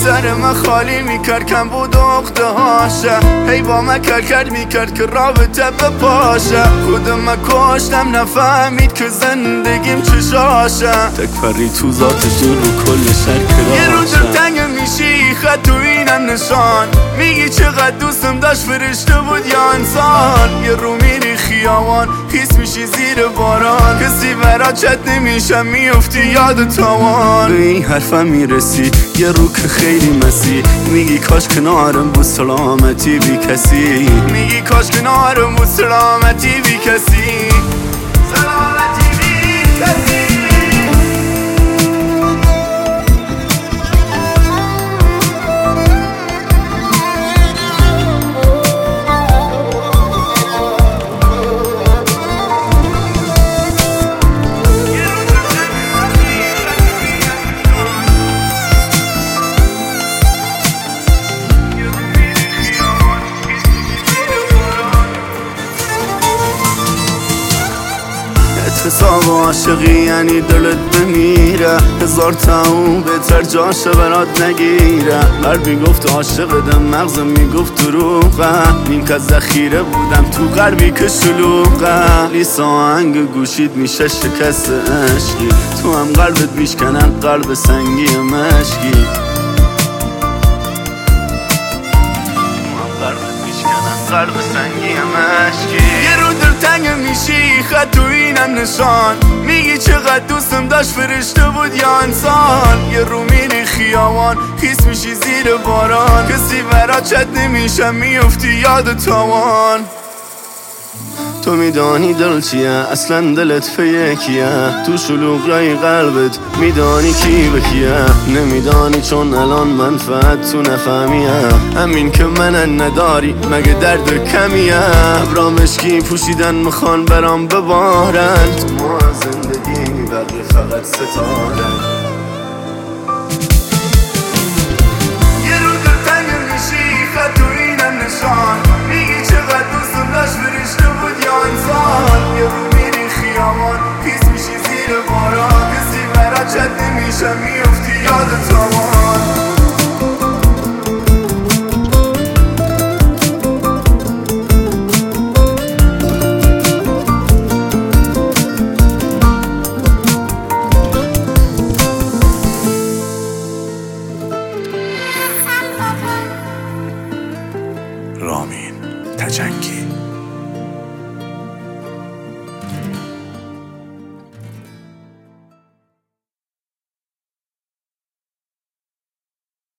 سر من خالی میکرد کم بود اخته هاشه هی با من کرد میکرد که رابطه بپاشه خودم من کشتم نفهمید که زندگیم چشاشه تکفری تو ذاتش رو کل شرک یه رو دل تنگ میشی خط تو اینم نشان میگی چقدر دوستم داشت فرشته بود یا انسان یه رو میری خیابان خیس میشی زیر باران کسی برات چت نمیشه میفتی یاد تاوان به این حرفم میرسی یه رو که خیلی مسی میگی کاش کنارم بود سلامتی بی کسی میگی کاش کنارم بود سلامتی بی کسی سلامتی بی کسی حساب عاشقی یعنی دلت بمیره هزار تاون بهتر جاشه برات نگیره قلب میگفت عاشقدم مغزم میگفت دروغه نیم که ذخیره بودم تو قلبی که شلوغه لیس آهنگ گوشید میشه شکست عشقی تو هم قلبت میشکنن قلب سنگی مشکی قلب سنگی مشکی یه رو دلتنگ میشی خط تو اینم نشان میگی چقدر دوستم داشت فرشته بود یا انسان یه رو میری خیابان خیس میشی زیر باران کسی برات چت نمیشه میفتی یاد تاوان تو میدانی دل چیه اصلا دلت به کیه تو شلوغی قلبت میدانی کی به کیه نمیدانی چون الان منفعت تو نفهمیه همین که من نداری مگه درد کمیه ابرا مشکی پوشیدن میخوان برام ببارن تو ما زندگی بقیه فقط ستاره یه رو دلتنگ میشی خط تو اینم نشان میگی چقدر دوستم داشت فرشته بود یا انسان یه رو میری خیابان خیس میشی زیر باران کسی برات چت نمیشه میفتی یاد تاوان رامین تجنگی